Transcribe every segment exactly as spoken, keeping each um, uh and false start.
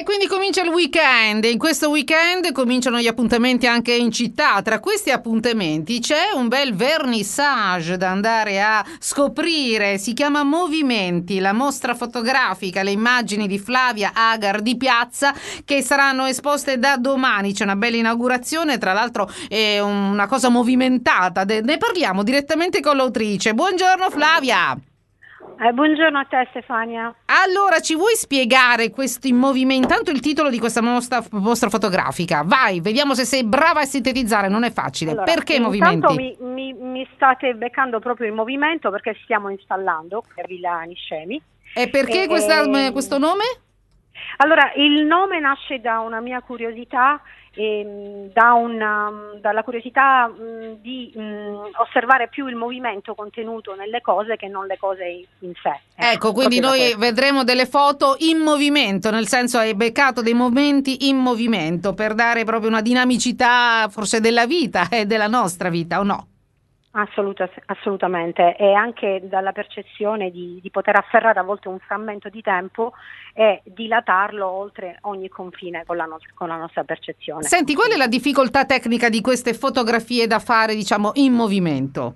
E quindi comincia il weekend, in questo weekend cominciano gli appuntamenti anche in città. Tra questi appuntamenti c'è un bel vernissage da andare a scoprire, si chiama Movimenti, la mostra fotografica, le immagini di Flavia Agar di Piazza che saranno esposte da domani. C'è una bella inaugurazione, tra l'altro è una cosa movimentata, ne parliamo direttamente con l'autrice. Buongiorno Flavia! Eh, buongiorno a te Stefania. Allora, ci vuoi spiegare questo in movimento? Intanto il titolo di questa mostra, mostra fotografica. Vai, vediamo se sei brava a sintetizzare, non è facile. Allora, perché intanto movimenti? Mi, mi, mi state beccando proprio il movimento perché stiamo installando a Villa Niscemi. E perché e, questa, e, questo nome? Allora, il nome nasce da una mia curiosità, e, da una, dalla curiosità mh, di mh, osservare più il movimento contenuto nelle cose che non le cose in, in sé. Ecco, ecco quindi noi vedremo delle foto in movimento, nel senso hai beccato dei momenti in movimento per dare proprio una dinamicità forse della vita e della nostra vita, o no? Assoluta, assolutamente, e anche dalla percezione di, di poter afferrare a volte un frammento di tempo e dilatarlo oltre ogni confine con la, no- con la nostra percezione. Senti, qual è la difficoltà tecnica di queste fotografie da fare, diciamo, in movimento?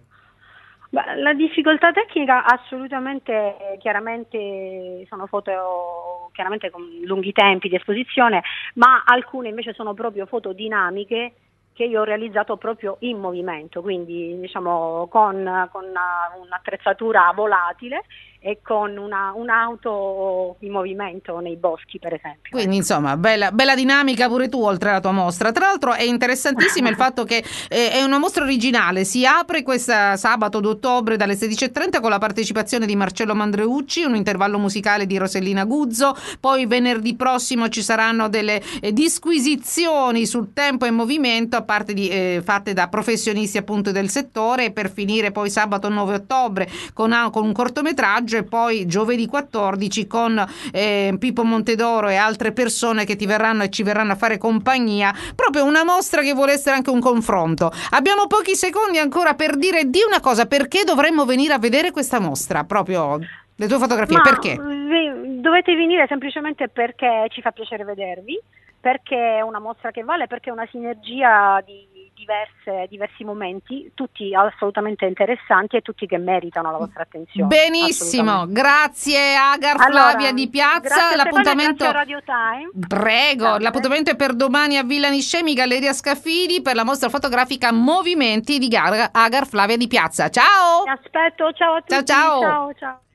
Beh, la difficoltà tecnica assolutamente, chiaramente sono foto chiaramente con lunghi tempi di esposizione, ma alcune invece sono proprio foto dinamiche che io ho realizzato proprio in movimento, quindi diciamo con, con una, un'attrezzatura volatile e con una, un'auto in movimento nei boschi, per esempio. Quindi insomma bella, bella dinamica pure tu oltre alla tua mostra. Tra l'altro è interessantissimo il fatto che eh, è una mostra originale, si apre questa sabato due ottobre dalle sedici e trenta con la partecipazione di Marcello Mandreucci, un intervallo musicale di Rosellina Guzzo, poi venerdì prossimo ci saranno delle eh, disquisizioni sul tempo e movimento a parte di, eh, fatte da professionisti appunto del settore, per finire poi sabato nove ottobre con, con un cortometraggio e poi giovedì quattordici con eh, Pippo Montedoro e altre persone che ti verranno e ci verranno a fare compagnia, proprio una mostra che vuole essere anche un confronto. Abbiamo pochi secondi ancora per dire di una cosa: perché dovremmo venire a vedere questa mostra, proprio le tue fotografie? Ma perché? Vi, dovete venire semplicemente perché ci fa piacere vedervi, perché è una mostra che vale, perché è una sinergia di diverse, diversi momenti, tutti assolutamente interessanti e tutti che meritano la vostra attenzione. Benissimo, grazie Agar allora, Flavia di Piazza. Grazie l'appuntamento a Radio Time. Prego, Grazie. L'appuntamento è per domani a Villa Niscemi, Galleria Scaffidi, per la mostra fotografica Movimenti di Agar Flavia di Piazza. Ciao! Mi aspetto, ciao a tutti. Ciao ciao. Ciao, ciao.